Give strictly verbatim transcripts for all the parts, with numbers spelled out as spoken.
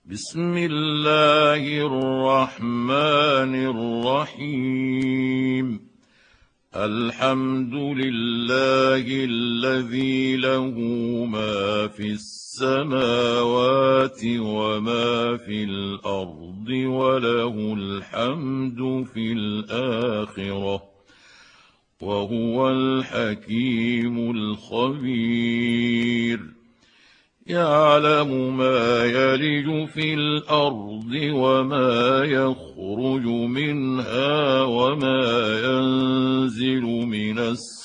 بسم الله الرحمن الرحيم. الحمد لله الذي له ما في السماوات وما في الأرض وله الحمد في الآخرة وهو الحكيم الخبير. يعلم ما يلج في الأرض وما يخرج منها وما ينزل من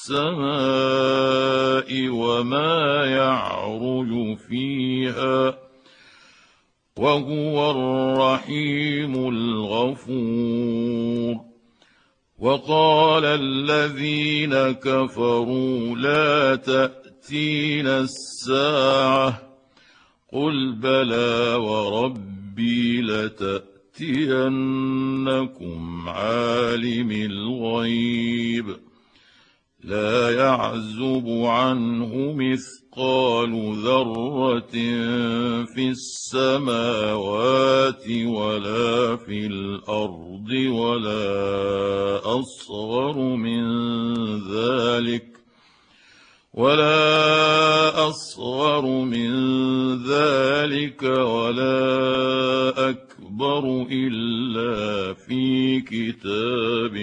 السماء وما يعرج فيها وهو الرحيم الغفور. وقال الذين كفروا لا تأتينا الساعة قل بلى وربي لتأتينكم عالم الغيب لا يعزب عنه مثقال ذرة في السماوات ولا في الأرض ولا أصغر من ذلك ولا أصغر من ذلك ولا أكبر إلا في كتاب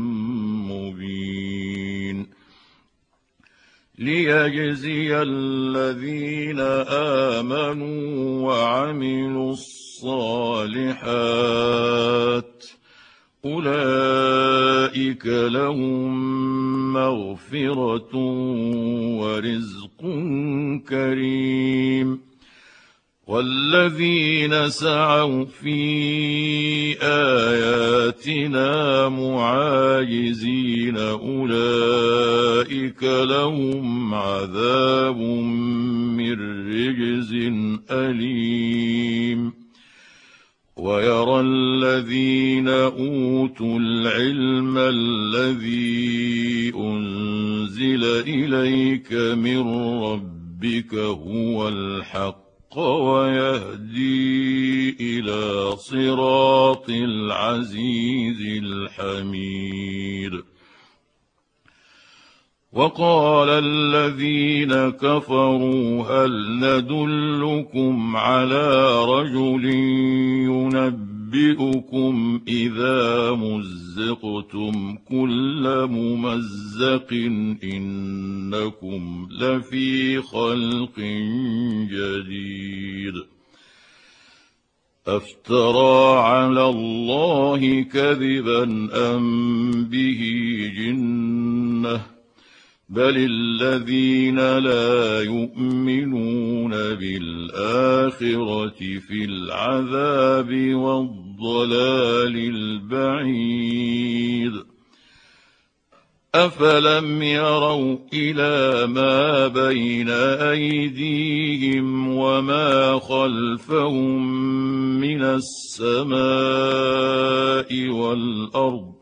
مبين. ليجزي الذين آمنوا وعملوا الصالحات أولئك لهم مغفرة ورزق كريم. والذين سعوا في آياتنا معاجزين أولئك لهم عذاب من رجز أليم. ويرى الذين أوتوا العلم الذي أنزل إليك من ربك هو الحق ويهدي إلى صراط العزيز الحميد. وقال الذين كفروا هل ندلكم على رجل ينبئكم إذا مزقتم كل ممزق إنكم لفي خلق جديد. أفترى على الله كذبا أم به جنة بل الذين لا يؤمنون بالآخرة في العذاب والضلال البعيد. أفلم يروا إلى ما بين أيديهم وما خلفهم من السماء والأرض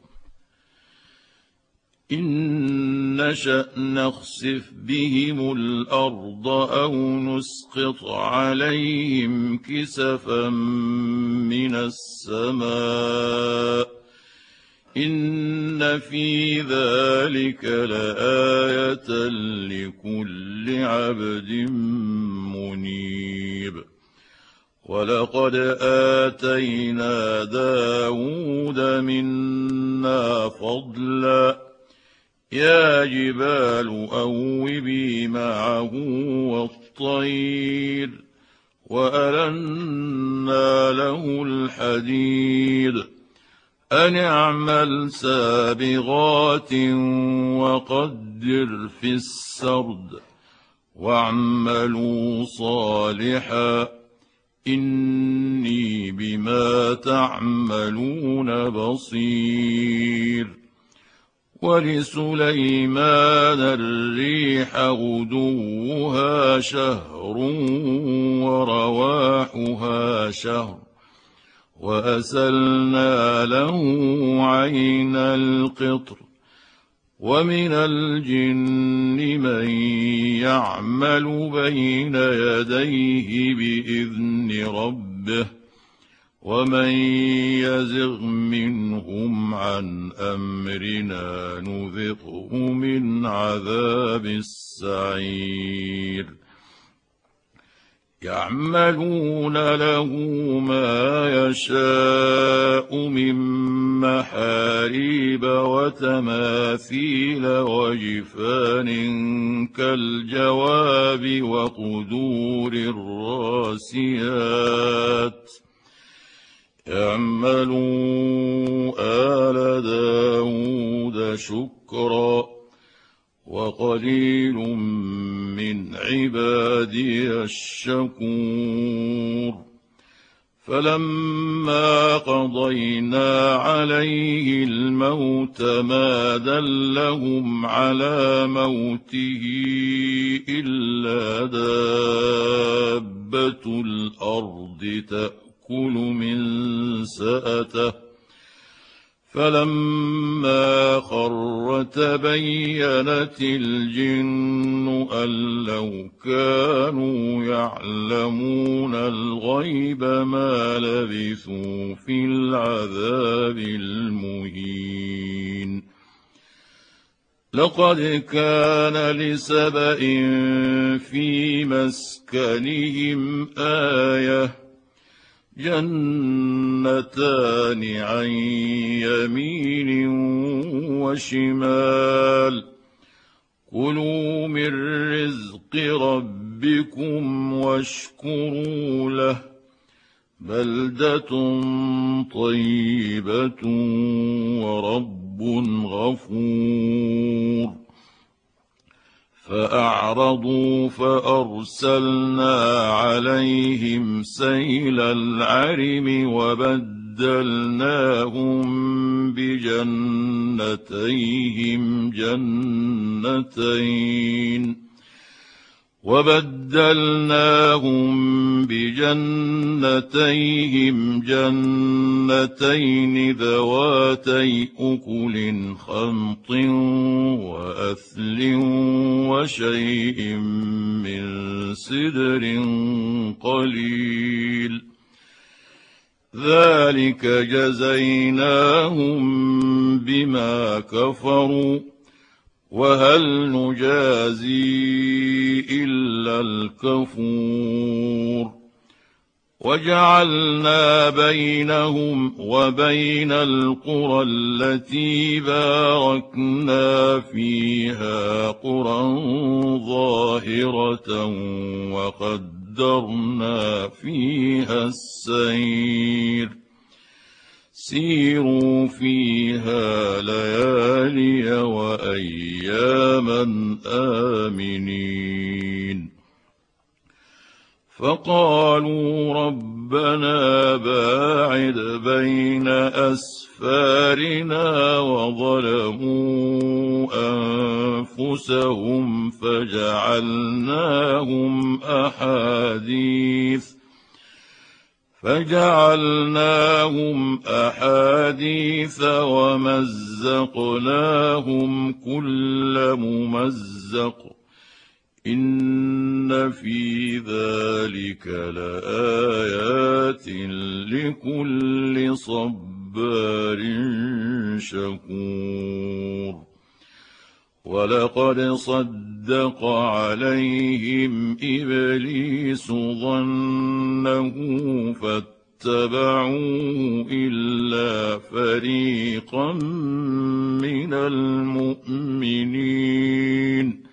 إن نشأ نخسف بهم الأرض أو نسقط عليهم كسفا من السماء إن في ذلك لآية لكل عبد منيب. ولقد آتينا داود منا فضلا يا جبال أوبي معه والطير وألنا له الحديد أن اعمل سابغات وقدر في السرد واعملوا صالحا إني بما تعملون بصير. ولسليمان الريح غدوها شهر ورواحها شهر وأسلنا له عين القطر ومن الجن من يعمل بين يديه بإذن ربه ومن يزغ منهم عن أمرنا نذقه من عذاب السعير يعملون له ما يشاء من محاريب وتماثيل وجفان كالجواب وقدور الراسيات اعملوا آل داود شكرا وقليل من عبادي الشكور فلما قضينا عليه الموت ما دلهم على موته إلا دابة الأرض تأكل من سأته فلما خر تبينت الجن أن لو كانوا يعلمون الغيب ما لبثوا في العذاب المهين لقد كان لسبإ في مسكنهم آية جنتان عن يمين وشمال كلوا من رزق ربكم واشكروا له بلدة طيبة ورب غفور فأعرضوا فأرسلنا عليهم سيل العرم وبدلناهم بجنتيهم جنتين وبدلناهم بجنتيهم جنتين ذواتي أكل خمط وأثل وشيء من سدر قليل ذلك جزيناهم بما كفروا وهل نجازي إلا الكفور وجعلنا بينهم وبين القرى التي باركنا فيها قرى ظاهرة وقدرنا فيها السير سيروا فيها ليالي وأياما آمنين فقالوا ربنا باعد بين أسفارنا وظلموا أنفسهم فجعلناهم أحاديث فجعلناهم أحاديث ومزقناهم كل ممزق إن في ذلك لآيات لكل صبار شكور ولقد صدق عليهم إبليس ظنه فاتبعوه إلا فريقا من المؤمنين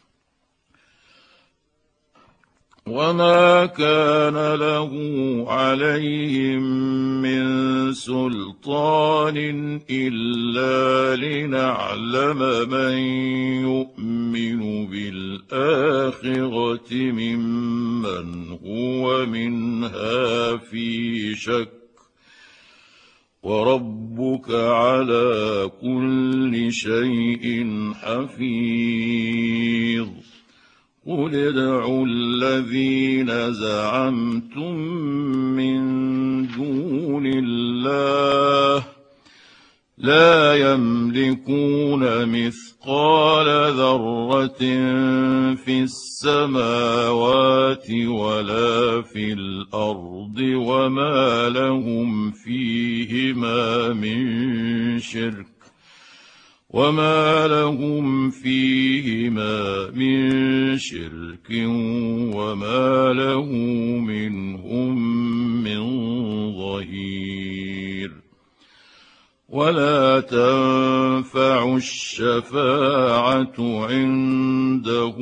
وما كان له عليهم من سلطان إلا لنعلم من يؤمن بالآخرة ممن هو منها في شك وربك على كل شيء حفيظ قل ادعوا الذين زعمتم من دون الله لا يملكون مثقال ذرة في السماء السماوات ولا في الأرض وما لهم فيهما من شرك وما لهم فيهما من شرك وما له منهم من ظهير. ولا تنفع الشفاعة عنده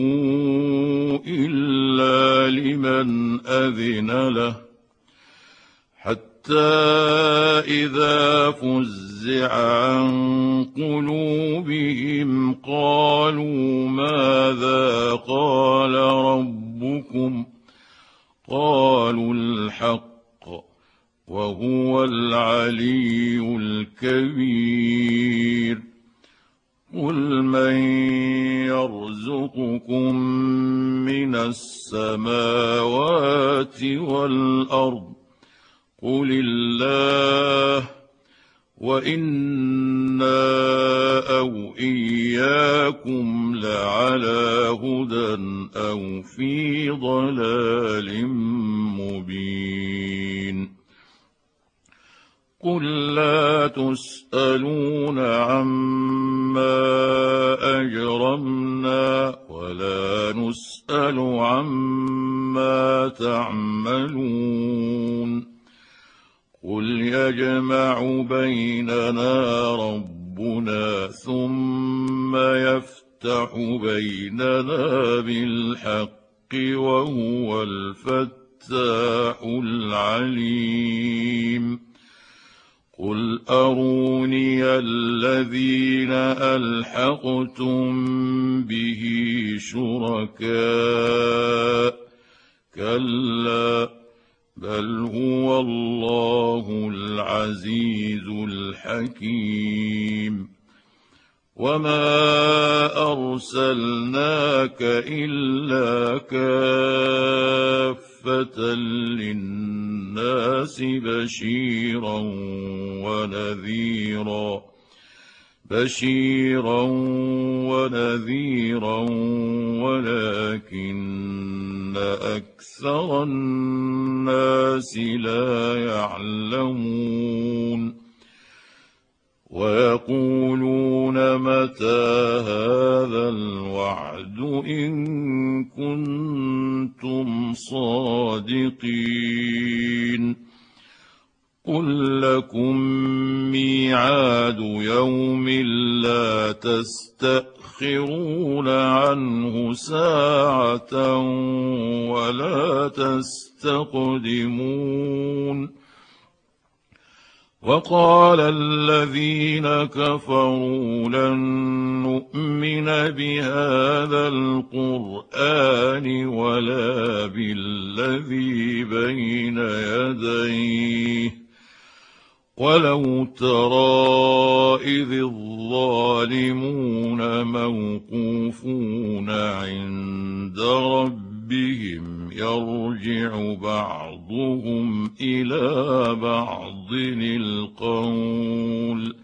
إلا لمن أذن له، حتى إذا فزع عن قلوبهم قالوا ماذا قال ربكم؟ قالوا الحق وهو العلي الكبير. قل من يرزقكم من السماوات والأرض؟ قل الله، وإنا أو إياكم لعلى هدى أو في ضلال مبين. قل لا تسألون عما أجرمنا ولا نسأل عما تعملون. قل يجمع بيننا ربنا ثم يفتح بيننا بالحق وهو الفتاح العليم. قل أروني الذين ألحقتم به شركاء، كلا بل هو الله العزيز الحكيم. وما أرسلناك إلا كافة للناس بشيرا ونذيرا بشيرا ونذيرا ولكن أكثر الناس لا يعلمون. ويقولون متى هذا الوعد إن كنتم صادقين. قل لكم ميعاد يوم لا تستأخرون عنه ساعة ولا تستقدمون. وقال الذين كفروا لن نؤمن بهذا القرآن ولا بالذي بين يديه ولو ترى إذ الظالمون موقوفون عند ربهم يرجع بعضهم إلى بعض القول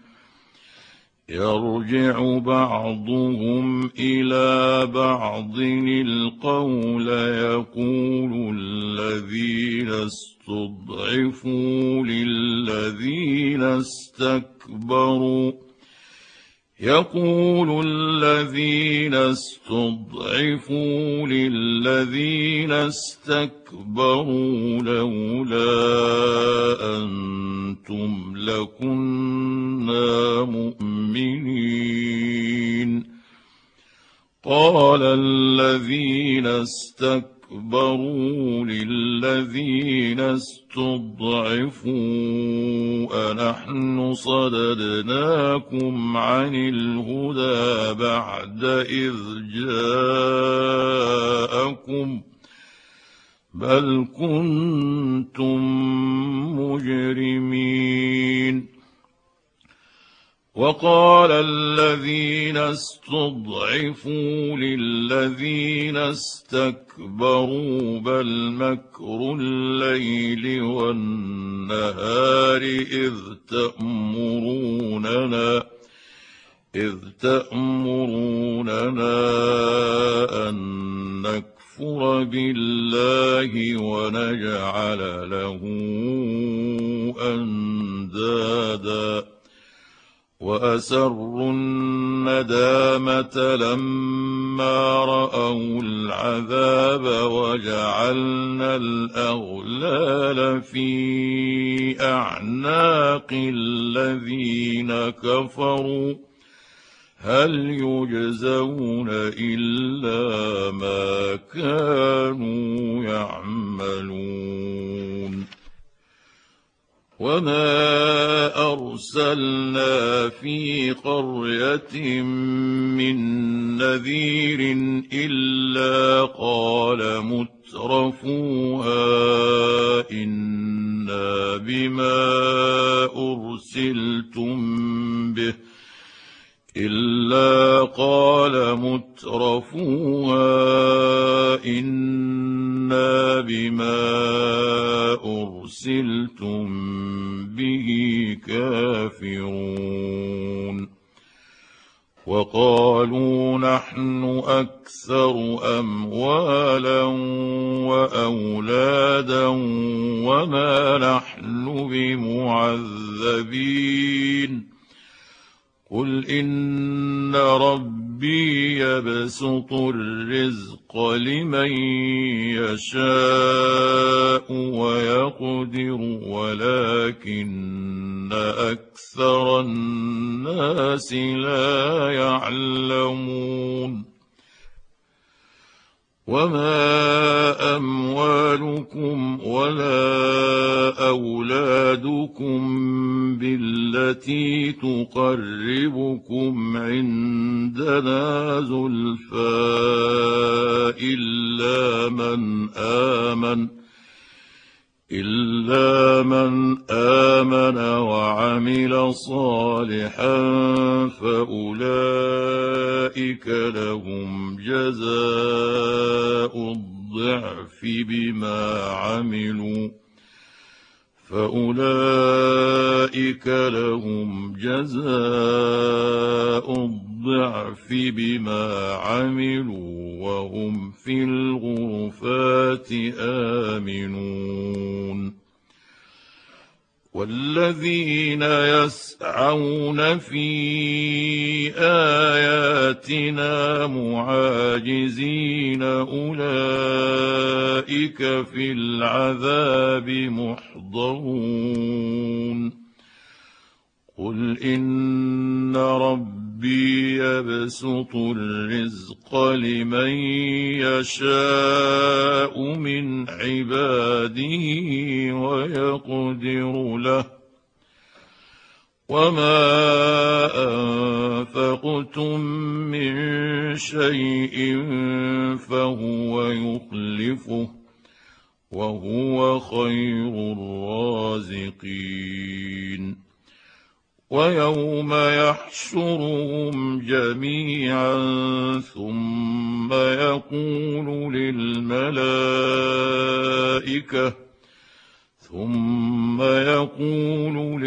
يرجع بعضهم إلى بعض القول يقول الذين استضعفوا للذين استكبروا يقول الذين استضعفوا للذين استكبروا لولا أنتم لكنا مؤمنين. قال الذين استكبروا للذين استضعفوا أنحن صددناكم عن الهدى بعد إذ جاءكم بل كنتم مجرمين. وقال الذين استضعفوا للذين استكبروا بل مكر الليل والنهار إذ تأمروننا إذ تأمروننا أن نكفر نكفر بالله ونجعل له أندادا وأسروا الندامة لما رأوا العذاب وجعلنا الأغلال في أعناق الذين كفروا هل يجزون إلا ما كانوا يعملون وما أرسلنا في قرية من نذير إلا قال مترفوها إنا بما أرسلتم به إلا قال مترفوها إنا بما أرسلتم به كافرون وقالوا نحن أكثر أموالا وأولادا وما نحن بمعذبين قل إن ربي يبسط الرزق لمن يشاء ويقدر ولكن أكثر الناس لا يعلمون وما أموالكم ولا أولادكم بالتي تقربكم عندنا زلفى إلا من آمن إلا من آمن وعمل صالحا فأولئك لهم جزاء الضعف بما عملوا فأولئك لهم جزاء الضعف بما عملوا وهم في الغرفات آمنون والذين يسعون في آياتنا معاجزين أولئك في العذاب محضرون قل إن ربي يبسط الرزق لمن يشاء من عباده ويقدر له وما أنفقتم من شيء فهو يخلفه وهو خير الرازقين ويوم يحشرهم جميعا ثم يقول للملائكة ثم يقول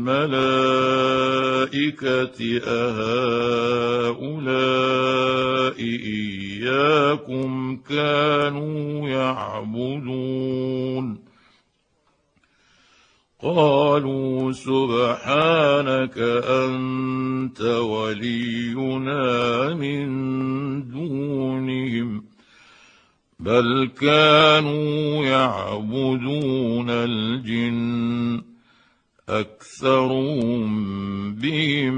للملائكة أهؤلاء إياكم كانوا يعبدون قالوا سبحانك أنت ولينا من دونهم بل كانوا يعبدون الجن أكثرهم بهم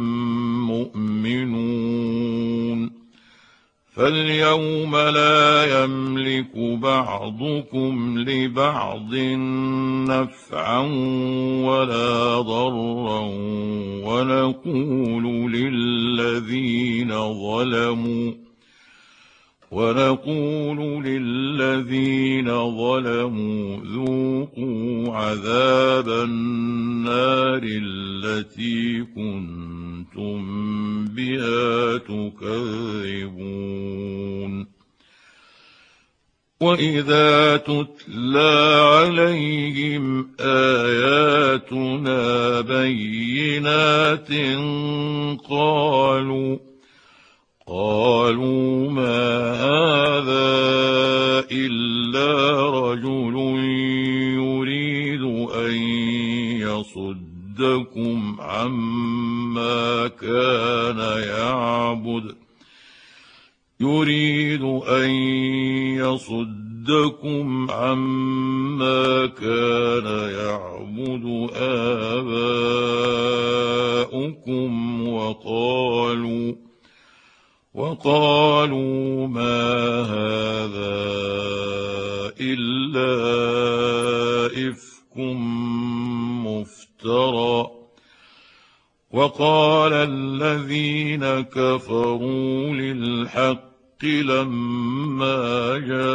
مؤمنون فاليوم لا يملك بعضكم لبعض نفعا ولا ضرا ونقول للذين ظلموا ونقول للذين ظلموا ذوقوا عذاب النار التي كنتم بها تكذبون وإذا تتلى عليهم آياتنا بينات قالوا قالوا ما هذا أن يصدكم عما كان يعبد يريد أن يصدكم عما كان يعبد آباؤكم وقالوا وقالوا ما هذا إلا إفك مفترى وقال الذين كفروا للحق لما جاءوا